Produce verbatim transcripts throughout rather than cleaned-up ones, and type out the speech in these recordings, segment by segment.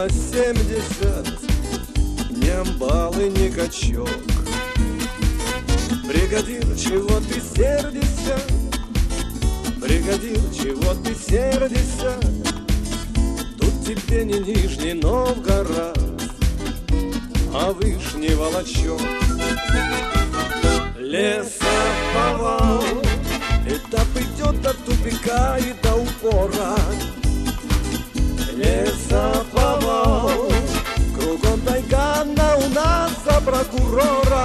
было семьдесят, ни амбал и ни качок. Бригадир, чего ты сердишься? Бригадир, чего ты сердишься? Тут тебе не Нижний Новгород, а Вышний Волочок. Лесоповал, этап идет от тупика и до упора. Лесоповал, кругом тайга, но у нас за прокурора.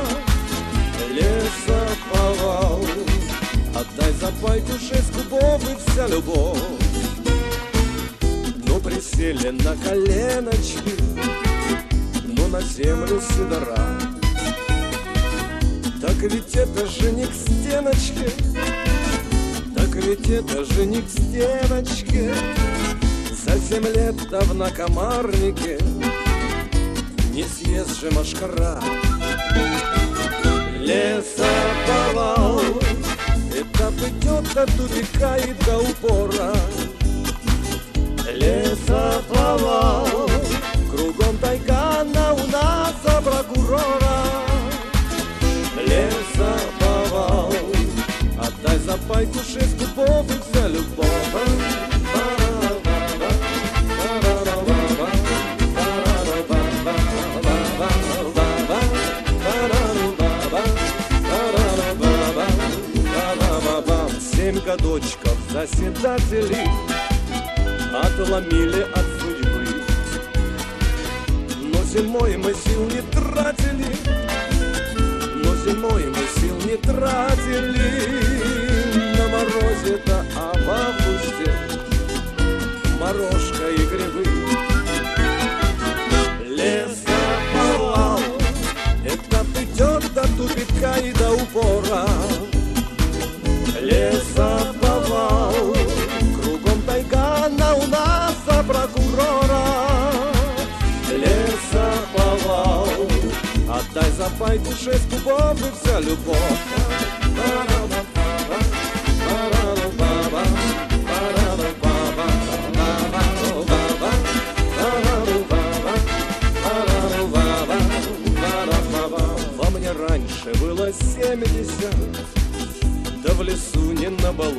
Лесоповал, отдай за пайку шесть кубов и вся любовь. Ну присели на коленочки, ну на землю сидора. Так ведь это же не к стеночке, так ведь это же не к стеночке. За семь лет-то в накомарнике не съест же машкара. Лесоповал, этап идет от тупика и до упора. Лесоповал, кругом тайга, но у нас за прокурора. Лесоповал, отдай за пайку шесть кубов и вся любовь. Семь годочков заседателей отломили от судьбы, но зимой мы сил не тратили, но зимой мы сил не тратили. На морозе-то, а в августе морожка и грибы. Лесоповал, этап идет до тупика и до упора. Лесоповал, кругом тайга, но у нас за прокурора. Лесоповал, отдай за пайку шесть кубов и вся любовь. Во мне раньше было семьдесят, да в лесу не на балу.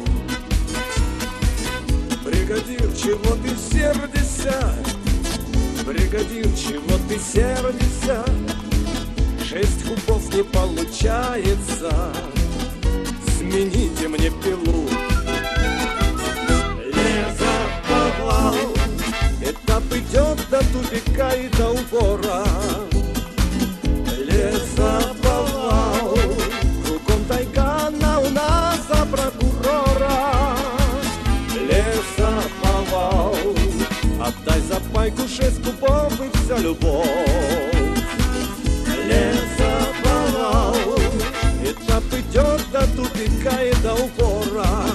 Бригадир, чего ты сердишься? Бригадир, чего ты сердишься? Шесть кубов не получается, смените мне пилу. Лесоповал, этап идет до тупика и до упора. Лесоповал, кругом тайга, но у нас за прокурора. Лесоповал, отдай за пайку шесть кубов и вся любовь. Лесоповал, этап идет до тупика и до упора.